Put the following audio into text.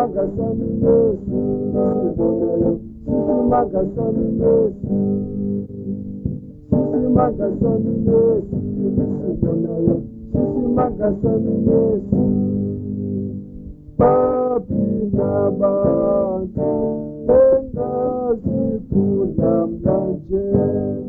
Magasani Yesu, Sisi Magasani Yesu, Sisi Magasani Yesu, Sisi Magasani Yesu, Papi na bantu, Enga zipu na mlanje.